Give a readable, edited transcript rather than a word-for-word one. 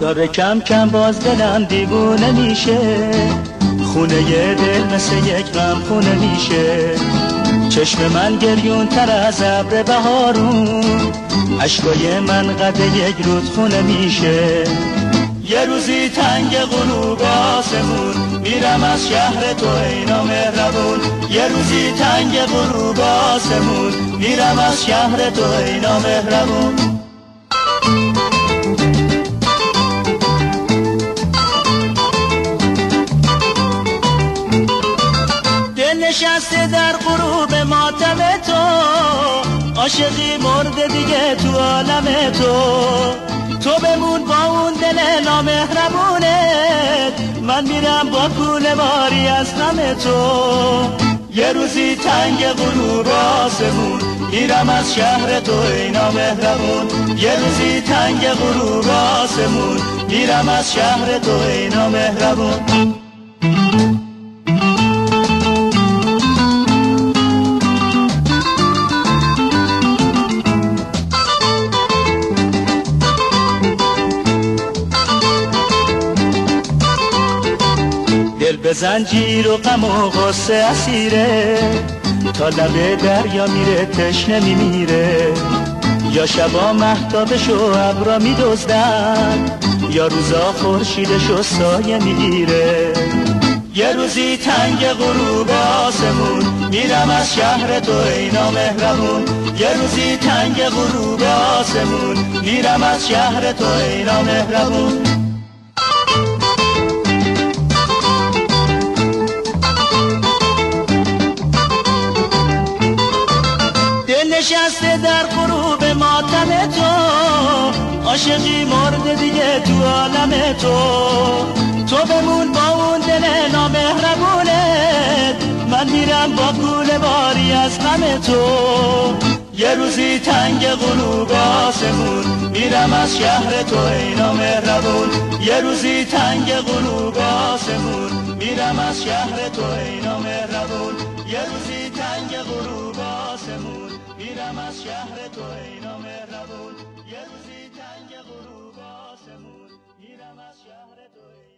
داره کم کم باز دلم دیوونه میشه، خونه دل مثل یک غم خونه میشه. چشم من گریون تر از ابر بهارون، اشکای من قد یک رودخونه میشه. یه روزی تنگ غروب آسمون، میرم از شهر تو ای نامهربون. یه روزی تنگ غروب آسمون، میرم از شهر تو ای نامهربون. دل نشسته در غروب ماتم تو، عاشقی مرده دیگه تو عالم تو. تو بمون با اون دل نامهربونت، من میرم با کوله باری از غم تو. یه روزی تنگ غروب آسمون، میرم از شهر تو ای نامهربون. یه روزی تنگ غروب آسمون، میرم از شهر تو ای نامهربون. دل به زنجیر و غم و غصه اسیره، تا لب دریا میره تشنه میمیره. یا شبا مهتابش و ابرا میدزدن، یا روزا خورشیدش و سایه میگیره. یه روزی تنگ غروب آسمون، میرم از شهر تو ای نامهربون. یه روزی تنگ غروب آسمون، میرم از شهر تو ای نامهربون. نشسته در غروب ماتم تو، عاشقی مرده دیگه تو عالم تو. تو بمون با اون دل نامهربونت، من میرم با کوله باری از غم تو. یه روزی تنگ غروب آسمون، میرم از شهر تو ای نامهربون. یه روزی تنگ غروب آسمون، میرم از شهر تو ای نامهربون. یه روزی تنگ غروب آسمون، میرم از شهر تو ای نامهربون. یه روزی تنگ غروب آسمون، میرم از شهر تو ای